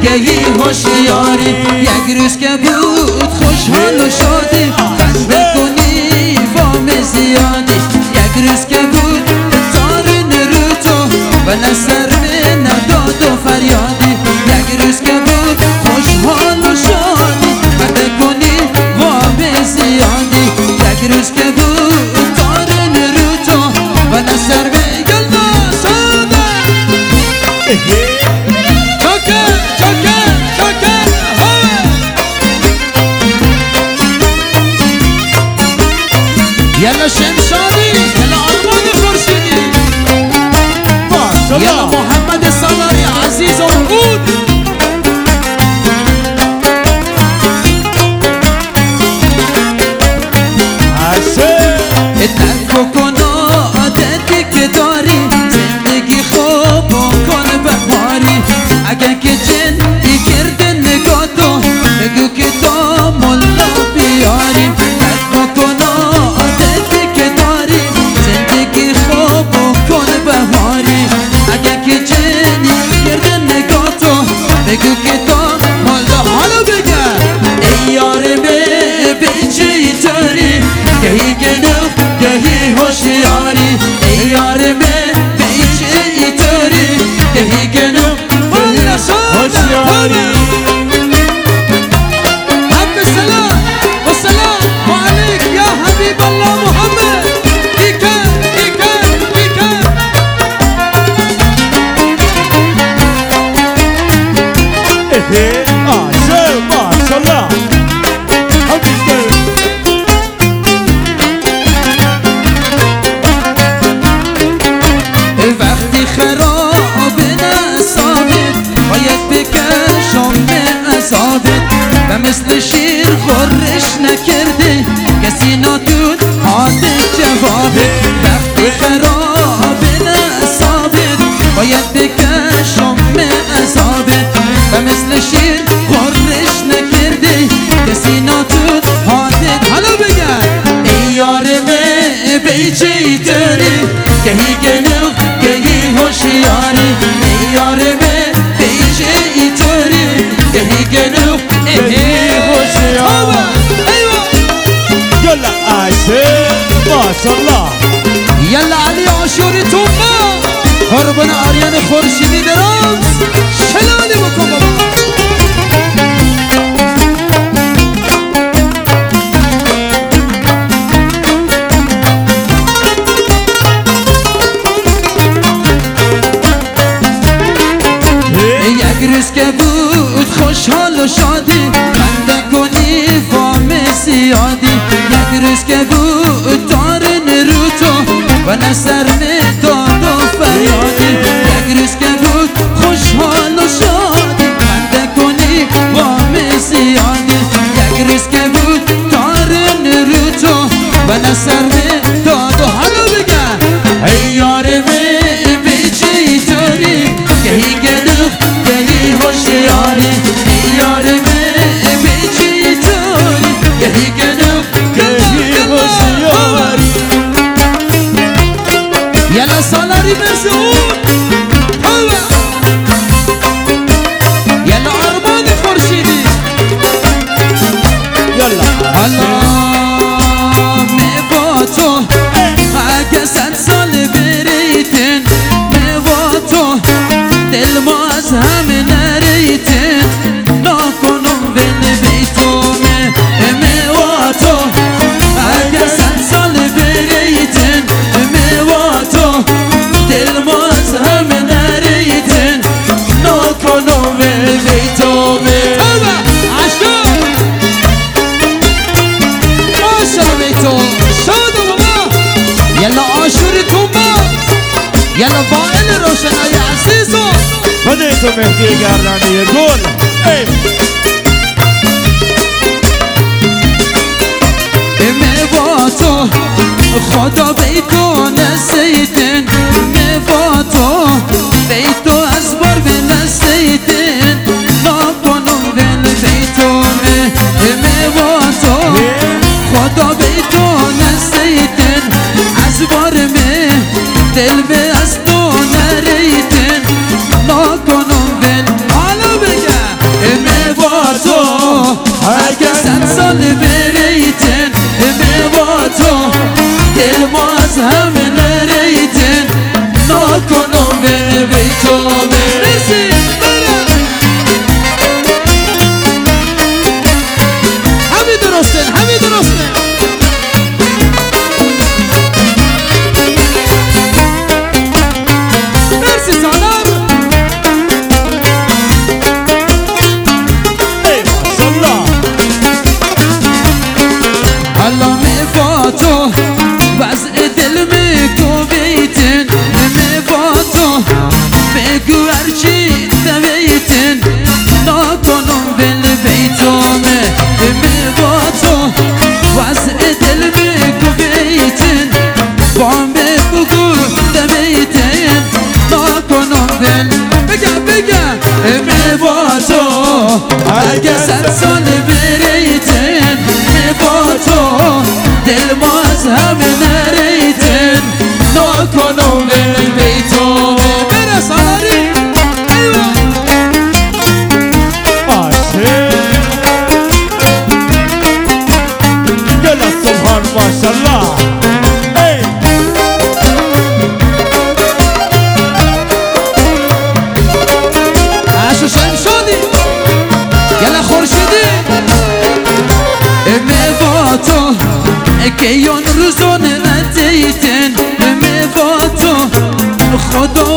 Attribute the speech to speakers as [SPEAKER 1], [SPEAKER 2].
[SPEAKER 1] گهی هوشیاری یک روز که بود خوشحال و شادی خنده کنی وام زیادی یک روز که بود تارن رو تو و نصر من نداد و فریادی یک روز که بود خوشحال و شادی خنده کنی وام زیادی یک روز که بود تارن رو تو و نصر من گلنا ساده يلا شمشادي يلا عربان خورشيدي يلا محمد الصلاري عزيز وموجود اتركو كنا عادتي كداري زندگي خوب وكل بهاري اگر که جن بگرد نگاه تو بگو که تو ملا بیاری اتركو كنا عادتي كداري زندگي خوب وكل بهاري اگر که جن بگرد نگاه تو بگو که تو ملا حالا بگر ای یار بچه تاری گهی گنف گهی هوشیاری ای یار بچه تاری گهی گنف هوشیاری حب السلام والسلام وعليك يا حبيب الله محمد إيكا إيكا إيكا
[SPEAKER 2] ما شاء الله
[SPEAKER 1] وقتی خراب نصابت باید بکشم به عذابت و مثل شیر خورش نکرده کسی ناتون حاده جوابت وقتی خراب نصابت باید بکشم به عذابت و مثل شیر خورش نکرده کسی ناتون حاده حالا بگر ای یار بیچه داری گهی گنف گهی هوشیاری ای یار بیچه داری گهی گنف گهی هوشیاری
[SPEAKER 2] يلا عاشق ما شاء الله
[SPEAKER 1] يلا علي عاشوری توما قربان آریان خورشیدی دراز شلانی بکن بابا یک روز که بود خوشحال و شادی خنده کنی وام زیادی یک روز که بود تارن رو تو و نصر داد و فریادی یک روز که بود خوشحال و شادی خنده کنی وام زیادی یک روز که بود تارن رو تو و نصر داد و حالا بگر ای یار بیچه تاری گهی گنف گهی هوشیاری ای یار بیچه تاری گهی گنف گهی هوشیاری یلا سالاری مرزون یلا آرمان خورشیدی
[SPEAKER 2] يلا
[SPEAKER 1] حالا می با تو اگه 100 سال بریتن می با تو دل ما از همه نریتن نکنم ول بیتومه می با تو اگه 100 سال بریتن می با تو دل ما از همه نریتن نکنم ول بیتومه يلا عاشور توما يلا فائل روشناي عزيزو
[SPEAKER 2] بديتو مهدي قردانية قول ايه
[SPEAKER 1] میواتو خدا بیتو نسیدن میواتو بیتو از بار به نسیدن نکنم ول بیتو میواتو خدا بیتو نسیدن از بار دل به از تو نریدن نکنم ول حالا بگم بگو هرچی دویتن نکنم بل بیتامه می با تو وضع دل بگو بیتن بام بگو دویتن نکنم بل بگم می با تو اگه 100 سال بریتن می با تو دل باز همه نریتن نکنم بل بیتامه برس آری
[SPEAKER 2] سبحان ماشاءالله
[SPEAKER 1] عاشو شایم شدی گل خورشیدی می با تو که یون روزون ندیتن می با تو خدا